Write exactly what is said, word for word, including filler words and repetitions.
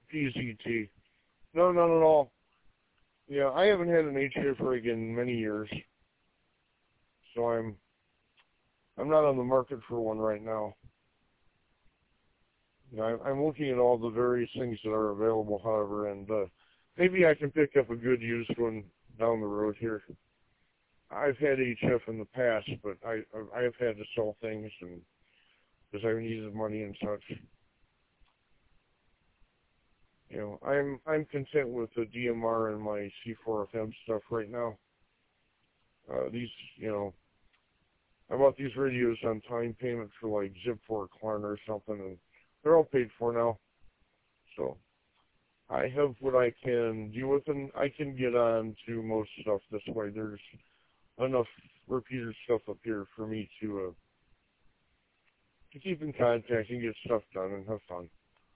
P Z T. No, not at all. Yeah, I haven't had an H F rig in many years, so I'm I'm not on the market for one right now. You know, I'm looking at all the various things that are available, however, and uh, maybe I can pick up a good used one down the road here. I've had H F in the past, but I I have had to sell things and because I needed money and such. You know, I'm I'm content with the D M R and my C four F M stuff right now. Uh, these, you know, I bought these radios on time payment for like Zip for Klarna or something, and they're all paid for now. So I have what I can deal with, and I can get on to most stuff this way. There's enough repeater stuff up here for me to uh, to keep in contact and get stuff done and have fun.